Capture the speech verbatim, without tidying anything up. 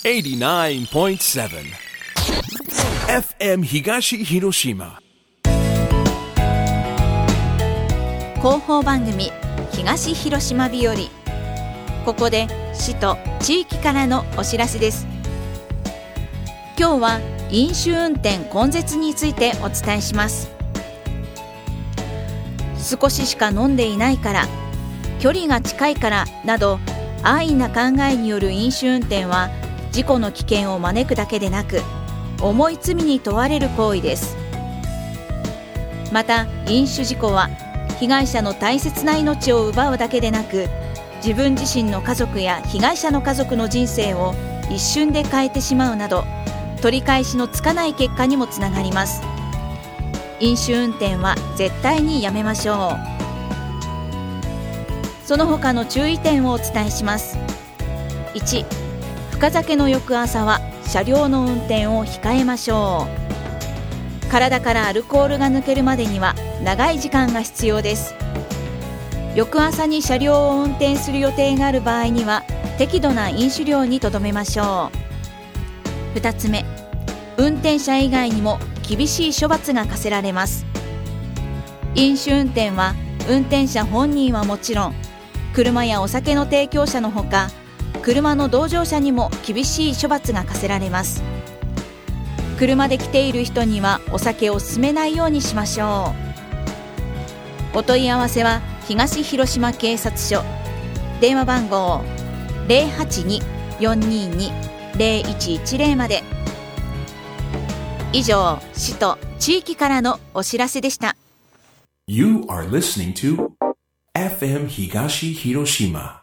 エイティナインポイントセブン エフエム 東広島広報番組東広島日和。ここで市と地域からのお知らせです。今日は飲酒運転根絶についてお伝えします。少ししか飲んでいないから、距離が近いからなど安易な考えによる飲酒運転は事故の危険を招くだけでなく、重い罪に問われる行為です。また飲酒事故は被害者の大切な命を奪うだけでなく、自分自身の家族や被害者の家族の人生を一瞬で変えてしまうなど、取り返しのつかない結果にもつながります。飲酒運転は絶対にやめましょう。その他の注意点をお伝えします。いち、深酒の翌朝は車両の運転を控えましょう。体からアルコールが抜けるまでには長い時間が必要です。翌朝に車両を運転する予定がある場合には適度な飲酒量にとどめましょう。ふたつめ、運転者以外にも厳しい処罰が課せられます。飲酒運転は運転者本人はもちろん、車やお酒の提供者のほか、車の同乗者にも厳しい処罰が課せられます。車で来ている人にはお酒を勧めないようにしましょう。お問い合わせは東広島警察署、電話番号 ゼロはちに よんにーに ゼロいちいちゼロ まで。以上、市と地域からのお知らせでした。 You are listening to エフエム 東広島